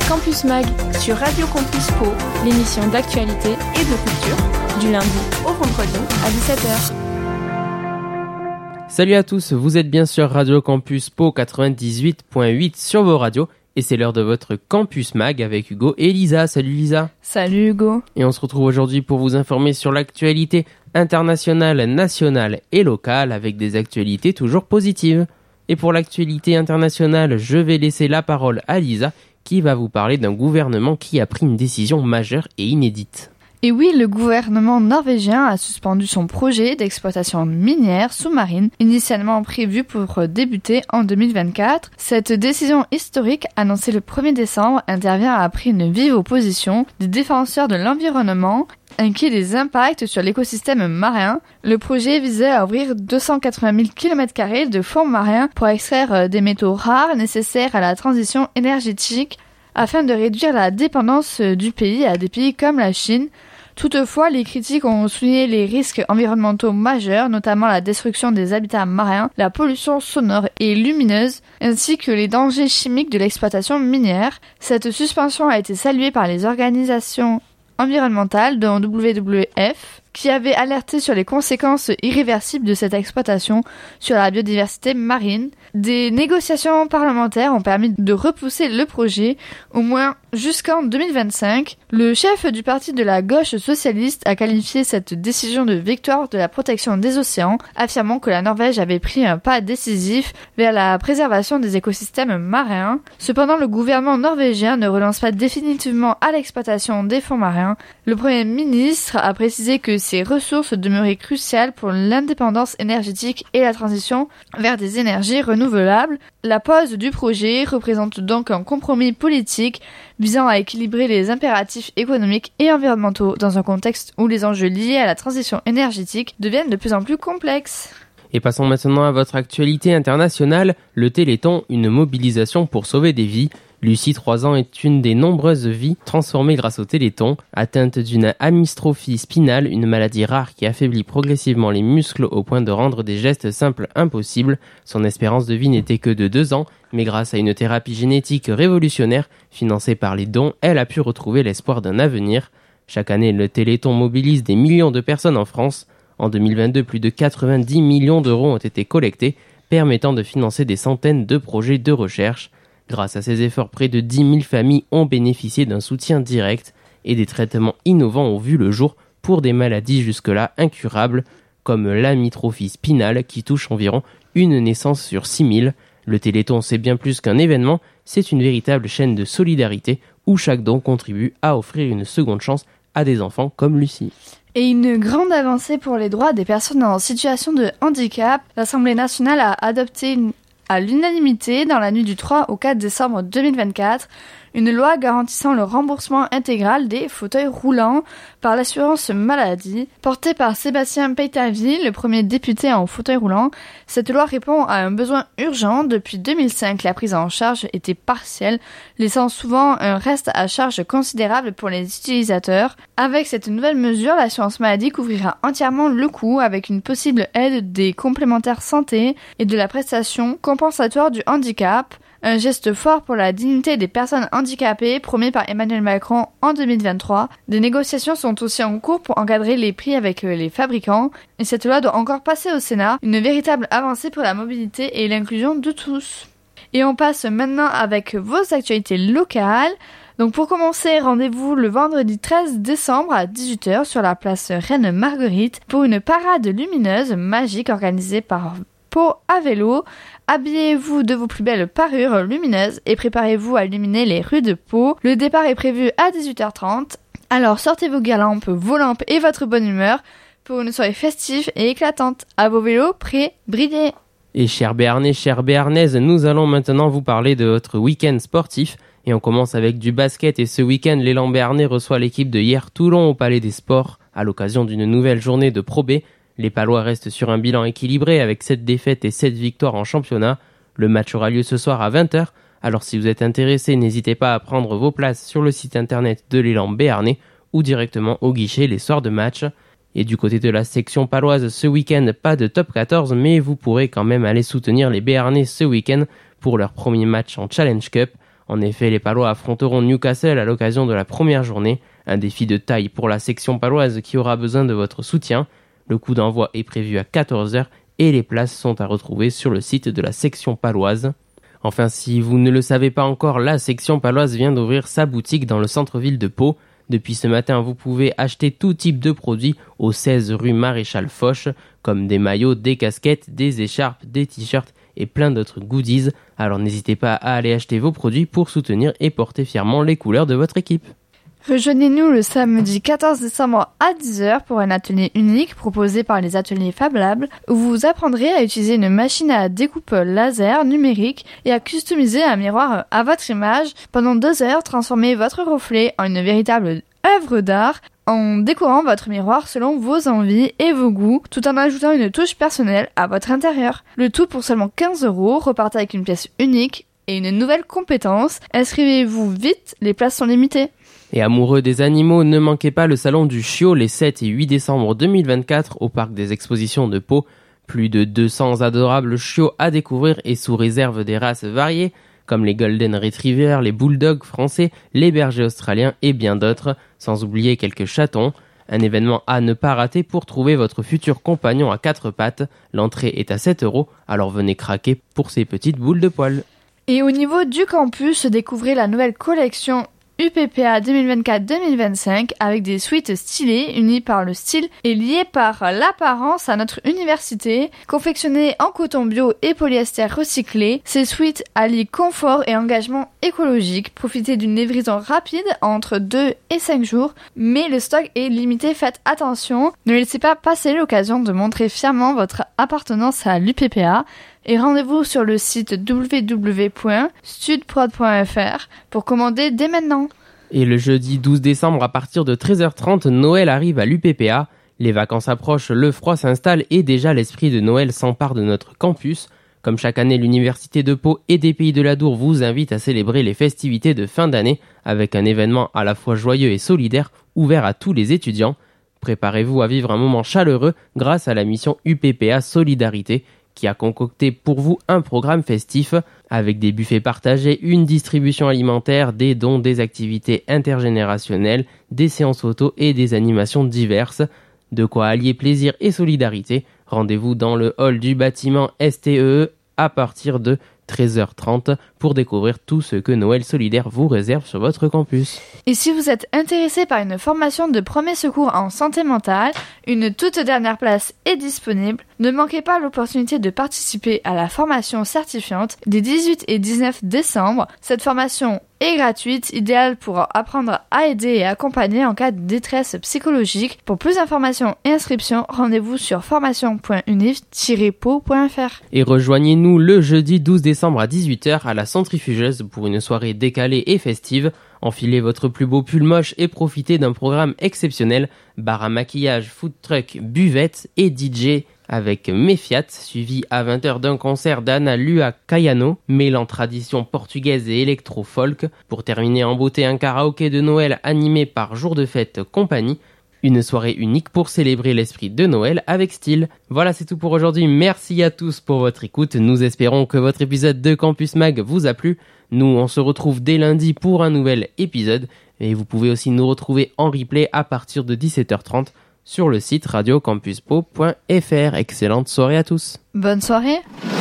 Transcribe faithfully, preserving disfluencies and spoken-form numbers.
Campus Mag sur Radio Campus Pau, l'émission d'actualité et de culture, du lundi au vendredi à dix-sept heures. Salut à tous, vous êtes bien sur Radio Campus Pau quatre-vingt-dix-huit point huit sur vos radios et c'est l'heure de votre Campus Mag avec Hugo et Lisa. Salut Lisa. Salut Hugo. Et on se retrouve aujourd'hui pour vous informer sur l'actualité internationale, nationale et locale avec des actualités toujours positives. Et pour l'actualité internationale, je vais laisser la parole à Lisa qui va vous parler d'un gouvernement qui a pris une décision majeure et inédite. Et oui, le gouvernement norvégien a suspendu son projet d'exploitation minière sous-marine, initialement prévu pour débuter en deux mille vingt-quatre. Cette décision historique, annoncée le premier décembre, intervient après une vive opposition des défenseurs de l'environnement, inquiets des impacts sur l'écosystème marin. Le projet visait à ouvrir deux cent quatre-vingt mille kilomètres carrés de fonds marins pour extraire des métaux rares nécessaires à la transition énergétique, afin de réduire la dépendance du pays à des pays comme la Chine. Toutefois, les critiques ont souligné les risques environnementaux majeurs, notamment la destruction des habitats marins, la pollution sonore et lumineuse, ainsi que les dangers chimiques de l'exploitation minière. Cette suspension a été saluée par les organisations environnementales, dont W W F, qui avait alerté sur les conséquences irréversibles de cette exploitation sur la biodiversité marine. Des négociations parlementaires ont permis de repousser le projet, au moins jusqu'en deux mille vingt-cinq. Le chef du parti de la gauche socialiste a qualifié cette décision de victoire de la protection des océans, affirmant que la Norvège avait pris un pas décisif vers la préservation des écosystèmes marins. Cependant, le gouvernement norvégien ne relance pas définitivement à l'exploitation des fonds marins. Le Premier ministre a précisé que ces ressources demeuraient cruciales pour l'indépendance énergétique et la transition vers des énergies renouvelables. La pause du projet représente donc un compromis politique visant à équilibrer les impératifs économiques et environnementaux dans un contexte où les enjeux liés à la transition énergétique deviennent de plus en plus complexes. Et passons maintenant à votre actualité internationale, le Téléthon, une mobilisation pour sauver des vies. Lucie, trois ans, est une des nombreuses vies transformées grâce au Téléthon. Atteinte d'une amystrophie spinale, une maladie rare qui affaiblit progressivement les muscles au point de rendre des gestes simples impossibles. Son espérance de vie n'était que de deux ans, mais grâce à une thérapie génétique révolutionnaire, financée par les dons, elle a pu retrouver l'espoir d'un avenir. Chaque année, le Téléthon mobilise des millions de personnes en France. En deux mille vingt-deux, plus de quatre-vingt-dix millions d'euros ont été collectés, permettant de financer des centaines de projets de recherche. Grâce à ces efforts, près de dix mille familles ont bénéficié d'un soutien direct et des traitements innovants ont vu le jour pour des maladies jusque-là incurables, comme l'amystrophie spinale qui touche environ une naissance sur six mille. Le Téléthon, c'est bien plus qu'un événement, c'est une véritable chaîne de solidarité où chaque don contribue à offrir une seconde chance à des enfants comme Lucie. Et une grande avancée pour les droits des personnes en situation de handicap. L'Assemblée nationale a adopté une à l'unanimité dans la nuit du trois au quatre décembre deux mille vingt-quatre, une loi garantissant le remboursement intégral des fauteuils roulants par l'assurance maladie. Portée par Sébastien Peytaville, le premier député en fauteuil roulant, cette loi répond à un besoin urgent. Depuis deux mille cinq, la prise en charge était partielle, laissant souvent un reste à charge considérable pour les utilisateurs. Avec cette nouvelle mesure, l'assurance maladie couvrira entièrement le coût avec une possible aide des complémentaires santé et de la prestation compensatoire du handicap. Un geste fort pour la dignité des personnes handicapées promis par Emmanuel Macron en deux mille vingt-trois. Des négociations sont aussi en cours pour encadrer les prix avec les fabricants. Et cette loi doit encore passer au Sénat, une véritable avancée pour la mobilité et l'inclusion de tous. Et on passe maintenant avec vos actualités locales. Donc pour commencer, rendez-vous le vendredi treize décembre à dix-huit heures sur la place Reine Marguerite pour une parade lumineuse magique organisée par Pau à vélo. Habillez-vous de vos plus belles parures lumineuses et préparez-vous à illuminer les rues de Pau. Le départ est prévu à dix-huit heures trente. Alors sortez vos guirlandes, vos lampes et votre bonne humeur pour une soirée festive et éclatante. À vos vélos, prêts, brillez. Et chers Béarnais, chères Béarnaises, nous allons maintenant vous parler de votre week-end sportif. Et on commence avec du basket et ce week-end, l'élan béarnais reçoit l'équipe de Hier Toulon au Palais des Sports à l'occasion d'une nouvelle journée de Pro B. Les Palois restent sur un bilan équilibré avec sept défaites et sept victoires en championnat. Le match aura lieu ce soir à vingt heures. Alors si vous êtes intéressé, n'hésitez pas à prendre vos places sur le site internet de l'élan béarnais ou directement au guichet les soirs de match. Et du côté de la section paloise, ce week-end, pas de top quatorze, mais vous pourrez quand même aller soutenir les Béarnais ce week-end pour leur premier match en Challenge Cup. En effet, les Palois affronteront Newcastle à l'occasion de la première journée, un défi de taille pour la section paloise qui aura besoin de votre soutien. Le coup d'envoi est prévu à quatorze heures et les places sont à retrouver sur le site de la section paloise. Enfin, si vous ne le savez pas encore, la section paloise vient d'ouvrir sa boutique dans le centre-ville de Pau. Depuis ce matin, vous pouvez acheter tout type de produits au seize rue Maréchal Foch, comme des maillots, des casquettes, des écharpes, des t-shirts et plein d'autres goodies. Alors n'hésitez pas à aller acheter vos produits pour soutenir et porter fièrement les couleurs de votre équipe. Rejoignez-nous le samedi quatorze décembre à dix heures pour un atelier unique proposé par les ateliers Fab Lab où vous apprendrez à utiliser une machine à découpe laser numérique et à customiser un miroir à votre image. Pendant deux heures, transformez votre reflet en une véritable œuvre d'art en décorant votre miroir selon vos envies et vos goûts tout en ajoutant une touche personnelle à votre intérieur. Le tout pour seulement quinze euros, repartez avec une pièce unique et une nouvelle compétence. Inscrivez-vous vite, les places sont limitées. Et amoureux des animaux, ne manquez pas le salon du chiot les sept et huit décembre deux mille vingt-quatre au parc des expositions de Pau. Plus de deux cents adorables chiots à découvrir et sous réserve des races variées, comme les Golden Retriever, les Bulldogs français, les bergers australiens et bien d'autres, sans oublier quelques chatons. Un événement à ne pas rater pour trouver votre futur compagnon à quatre pattes. L'entrée est à sept euros, alors venez craquer pour ces petites boules de poils. Et au niveau du campus, découvrez la nouvelle collection U P P A deux mille vingt-quatre deux mille vingt-cinq avec des suites stylées unies par le style et liées par l'apparence à notre université. Confectionnées en coton bio et polyester recyclé, ces suites allient confort et engagement écologique. Profitez d'une livraison rapide entre deux et cinq jours, mais le stock est limité, faites attention. Ne laissez pas passer l'occasion de montrer fièrement votre appartenance à l'U P P A. Et rendez-vous sur le site w w w point studprod point f r pour commander dès maintenant. Et le jeudi douze décembre à partir de treize heures trente, Noël arrive à l'U P P A. Les vacances approchent, le froid s'installe et déjà l'esprit de Noël s'empare de notre campus. Comme chaque année, l'Université de Pau et des Pays de l'Adour vous invitent à célébrer les festivités de fin d'année avec un événement à la fois joyeux et solidaire ouvert à tous les étudiants. Préparez-vous à vivre un moment chaleureux grâce à la mission U P P A Solidarité qui a concocté pour vous un programme festif avec des buffets partagés, une distribution alimentaire, des dons, des activités intergénérationnelles, des séances photos et des animations diverses. De quoi allier plaisir et solidarité. Rendez-vous dans le hall du bâtiment S T E E à partir de treize heures trente pour découvrir tout ce que Noël Solidaire vous réserve sur votre campus. Et si vous êtes intéressé par une formation de premier secours en santé mentale, une toute dernière place est disponible. Ne manquez pas l'opportunité de participer à la formation certifiante des dix-huit et dix-neuf décembre. Cette formation est gratuite, idéale pour apprendre à aider et accompagner en cas de détresse psychologique. Pour plus d'informations et inscriptions, rendez-vous sur formation point univ tiret pau point f r. Et rejoignez-nous le jeudi douze décembre à dix-huit heures à la Centrifugeuse pour une soirée décalée et festive. Enfilez votre plus beau pull moche et profitez d'un programme exceptionnel. Bar à maquillage, food truck, buvette et D J avec Mefiat, suivi à vingt heures d'un concert d'Ana Lua Caiano, mêlant tradition portugaise et électro-folk. Pour terminer en beauté, un karaoké de Noël animé par Jour de Fête Compagnie. Une soirée unique pour célébrer l'esprit de Noël avec style. Voilà, c'est tout pour aujourd'hui. Merci à tous pour votre écoute. Nous espérons que votre épisode de Campus Mag vous a plu. Nous, on se retrouve dès lundi pour un nouvel épisode. Et vous pouvez aussi nous retrouver en replay à partir de dix-sept heures trente sur le site radio campus pau point f r. Excellente soirée à tous. Bonne soirée.